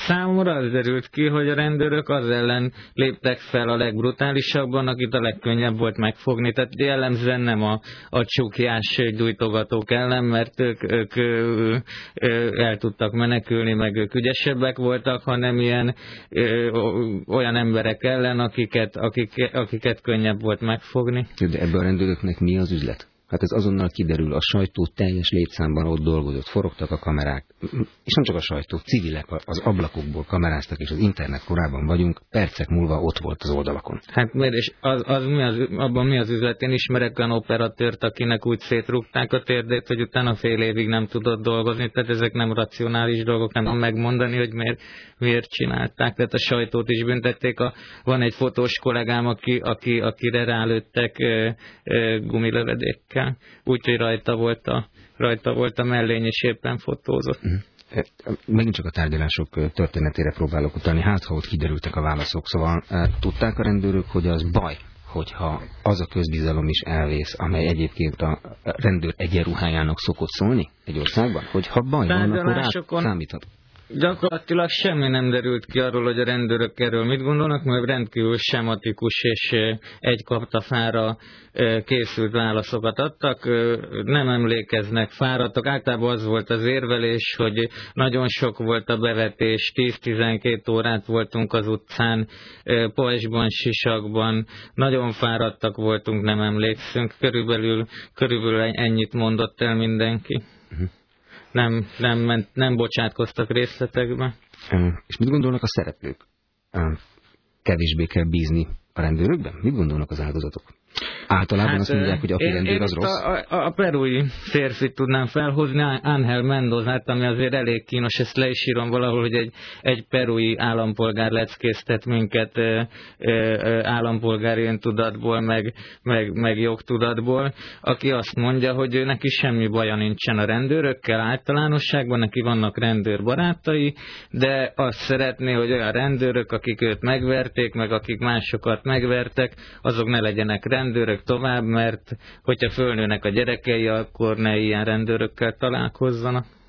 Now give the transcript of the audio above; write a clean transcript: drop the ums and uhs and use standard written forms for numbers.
Számomra az derült ki, hogy a rendőrök az ellen léptek fel a legbrutálisabban, akit a legkönnyebb volt megfogni. Tehát jellemzően nem a csukjás gyújtogatók ellen, mert ők el tudtak menekülni, meg ők ügyesebbek voltak, hanem ilyen olyan emberek ellen, akiket könnyebb volt megfogni. De ebben a rendőröknek mi az üzlet? Hát ez azonnal kiderül, a sajtó teljes létszámban ott dolgozott, forogtak a kamerák, és nem csak a sajtó, civilek az ablakokból kameráztak, és az internet korában vagyunk, percek múlva ott volt az oldalakon. Hát miért, és abban mi az üzlet? Én ismerek olyan operatőrt, akinek úgy szétrúgták a térdét, hogy utána fél évig nem tudott dolgozni, tehát ezek nem racionális dolgok, nem tudom megmondani, hogy miért csinálták, tehát a sajtót is büntették. Van egy fotós kollégám, akire rálőttek gumilövedékkel. Úgyhogy rajta volt a mellény, és éppen fotózott. Megint csak a tárgyalások történetére próbálok utalni, hát ha ott kiderültek a válaszok. Szóval tudták a rendőrök, hogy az baj, hogyha az a közbizalom is elvész, amely egyébként a rendőr egyenruhájának szokott szólni egy országban? Hogyha baj van, akkor rá számíthat. Gyakorlatilag semmi nem derült ki arról, hogy a rendőrök erről mit gondolnak, mert rendkívül sematikus és egy kaptafára készült válaszokat adtak. Nem emlékeznek, fáradtak. Általában az volt az érvelés, hogy nagyon sok volt a bevetés, 10-12 órát voltunk az utcán, pajzsban, sisakban, nagyon fáradtak voltunk, nem emlékszünk. Körülbelül ennyit mondott el mindenki. Nem bocsátkoztak részletekbe. És mit gondolnak a szereplők? Kevésbé kell bízni a rendőrökben? Mit gondolnak az áldozatok? Általában azt mondják, hogy aki rendőr, az rossz. A perui férfit tudnám felhozni, Ángel Mendozát, ami azért elég kínos, ezt le is írom valahol, hogy egy perui állampolgár leckésztet minket állampolgári öntudatból, meg jogtudatból, aki azt mondja, hogy ő neki semmi baja nincsen a rendőrökkel általánosságban, neki vannak rendőrbarátai, de azt szeretné, hogy olyan rendőrök, akik őt megverték, meg akik másokat megvertek, azok ne legyenek rendőrök tovább, mert hogyha fölnőnek a gyerekei, akkor ne ilyen rendőrökkel találkozzanak.